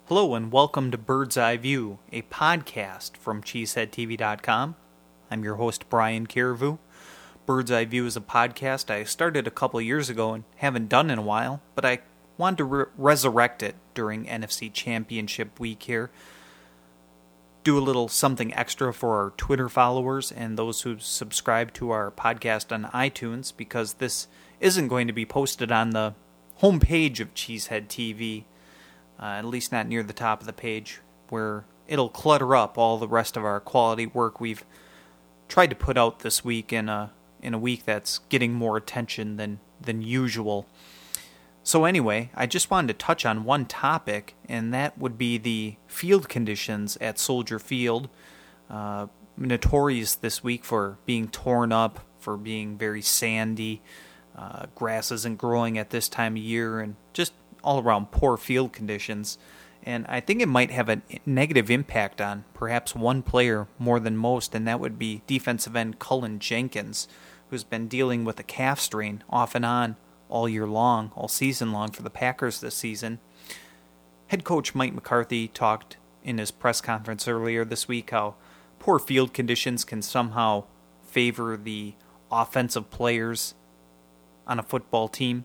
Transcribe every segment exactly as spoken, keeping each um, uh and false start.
Hello and welcome to Bird's Eye View, a podcast from cheesehead T V dot com. I'm your host, Brian Carriveau. Bird's Eye View is a podcast I started a couple years ago and haven't done in a while, but I wanted to re- resurrect it during N F C Championship week here. Do a little something extra for our Twitter followers and those who subscribe to our podcast on iTunes, because this isn't going to be posted on the homepage of Cheesehead T V. Uh, at least not near the top of the page, where it'll clutter up all the rest of our quality work we've tried to put out this week in a in a week that's getting more attention than, than usual. So anyway, I just wanted to touch on one topic, and that would be the field conditions at Soldier Field. Uh, notorious this week for being torn up, for being very sandy. Uh, grass isn't growing at this time of year, and just all around poor field conditions, and I think it might have a negative impact on perhaps one player more than most, and that would be defensive end Cullen Jenkins, who's been dealing with a calf strain off and on all year long, all season long for the Packers this season. Head coach Mike McCarthy talked in his press conference earlier this week how poor field conditions can somehow favor the offensive players on a football team.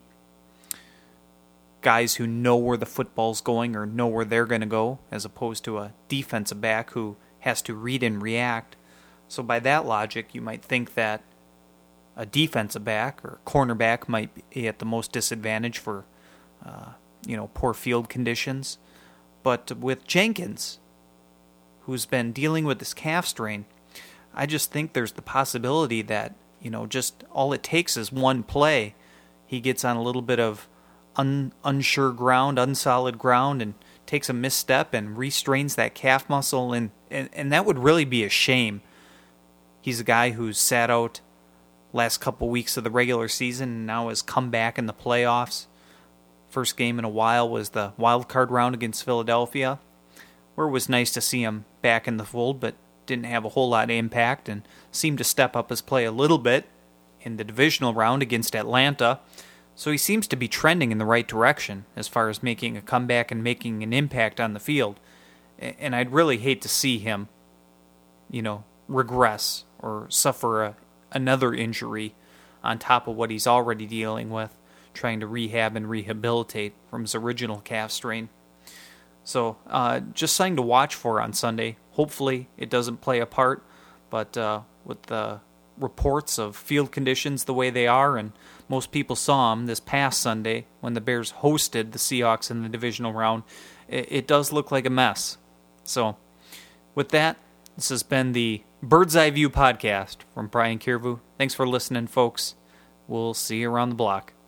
Guys who know where the football's going or know where they're going to go, as opposed to a defensive back who has to read and react. So by that logic, you might think that a defensive back or cornerback might be at the most disadvantage for, uh, you know, poor field conditions. But with Jenkins, who's been dealing with this calf strain, I just think there's the possibility that, you know, just all it takes is one play. He gets on a little bit of Un, unsure ground, unsolid ground, and takes a misstep and restrains that calf muscle, and, and, and that would really be a shame. He's a guy who's sat out last couple weeks of the regular season and now has come back in the playoffs. First game in a while was the wild card round against Philadelphia, where it was nice to see him back in the fold, but didn't have a whole lot of impact and seemed to step up his play a little bit in the divisional round against Atlanta. So he seems to be trending in the right direction as far as making a comeback and making an impact on the field. And I'd really hate to see him, you know, regress or suffer a, another injury on top of what he's already dealing with, trying to rehab and rehabilitate from his original calf strain. So uh, just something to watch for on Sunday. Hopefully it doesn't play a part, but uh, with the reports of field conditions the way they are, and most people saw them this past Sunday when the Bears hosted the Seahawks in the divisional round, it, it does look like a mess. So with that, this has been the Bird's Eye View podcast from Brian Carriveau. Thanks for listening, folks. We'll see you around the block.